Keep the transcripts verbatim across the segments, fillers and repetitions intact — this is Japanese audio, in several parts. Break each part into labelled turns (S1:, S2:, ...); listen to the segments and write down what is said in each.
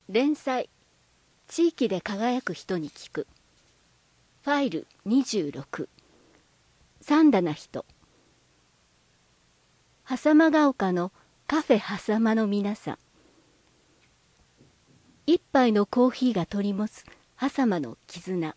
S1: 連載地域で輝く人に聞くファイルにじゅうろく三田な人。狭間が丘のカフェ狭間の皆さん。一杯のコーヒーが取り持つ狭間の絆。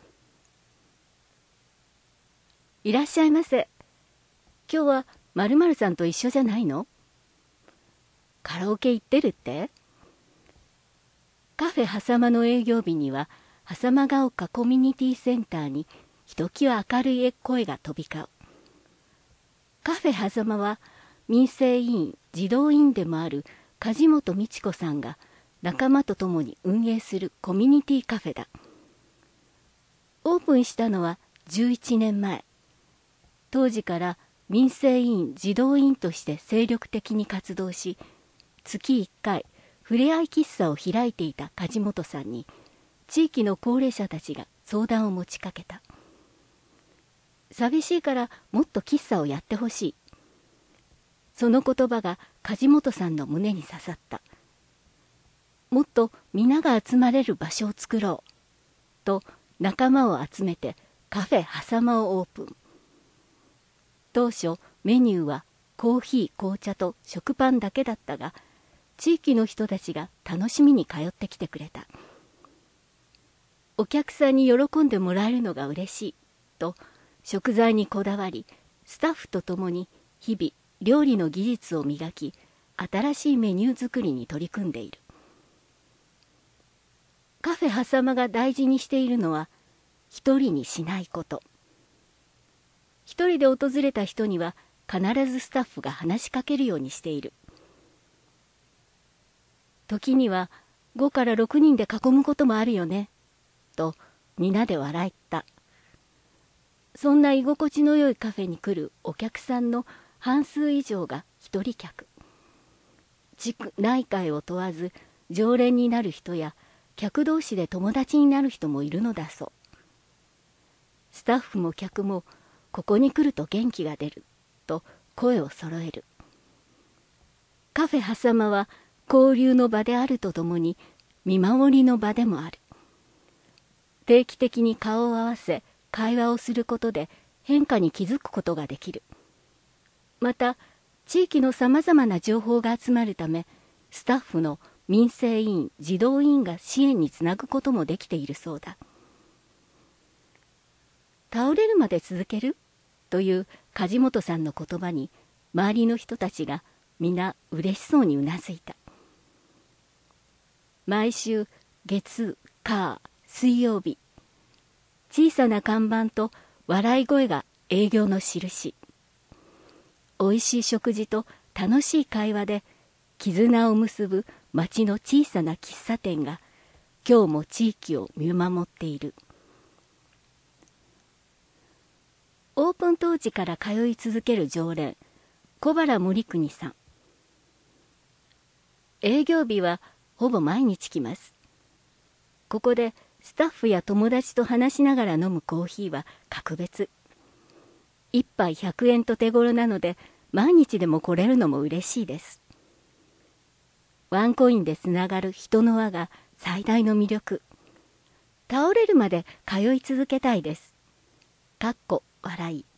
S1: いらっしゃいませ。今日は〇〇さんと一緒じゃないの？カラオケ行ってるって？カフェ狭間の営業日には狭間が丘コミュニティセンターにひときわ明るい声が飛び交う。カフェ狭間は民生委員児童委員でもある梶本美智子さんが仲間と共に運営するコミュニティカフェだ。オープンしたのはじゅういちねんまえ。当時から民生委員児童委員として精力的に活動し、月いっかいふれあい喫茶を開いていた梶本さんに地域の高齢者たちが相談を持ちかけた。寂しいからもっと喫茶をやってほしい。その言葉が梶本さんの胸に刺さった。もっと皆が集まれる場所を作ろうと仲間を集めてカフェ狭間をオープン。当初メニューはコーヒー紅茶と食パンだけだったが、地域の人たちが楽しみに通ってきてくれた。お客さんに喜んでもらえるのが嬉しいと食材にこだわり、スタッフと共に日々料理の技術を磨き、新しいメニュー作りに取り組んでいる。カフェ狭間が大事にしているのは一人にしないこと。一人で訪れた人には必ずスタッフが話しかけるようにしている。時にはごからろくにんで囲むこともあるよねと皆で笑った。そんな居心地の良いカフェに来るお客さんの半数以上が一人客。地区内外を問わず常連になる人や客同士で友達になる人もいるのだそう。スタッフも客もここに来ると元気が出ると声を揃える。カフェ狭間は交流の場であるとともに見守りの場でもある。定期的に顔を合わせ会話をすることで変化に気づくことができる。また地域のさまざまな情報が集まるため、スタッフの民生委員児童委員が支援につなぐこともできているそうだ。倒れるまで続けるという梶本さんの言葉に周りの人たちが皆嬉しそうにうなずいた。毎週月火水曜日、小さな看板と笑い声が営業の印。おいしい食事と楽しい会話で絆を結ぶ町の小さな喫茶店が今日も地域を見守っている。オープン当時から通い続ける常連小原森邦さん。営業日はほぼ毎日来ます。ここでスタッフや友達と話しながら飲むコーヒーは格別。一杯ひゃくえんと手頃なので毎日でも来れるのも嬉しいです。ワンコインでつながる人の輪が最大の魅力。倒れるまで通い続けたいです。かっこ笑い。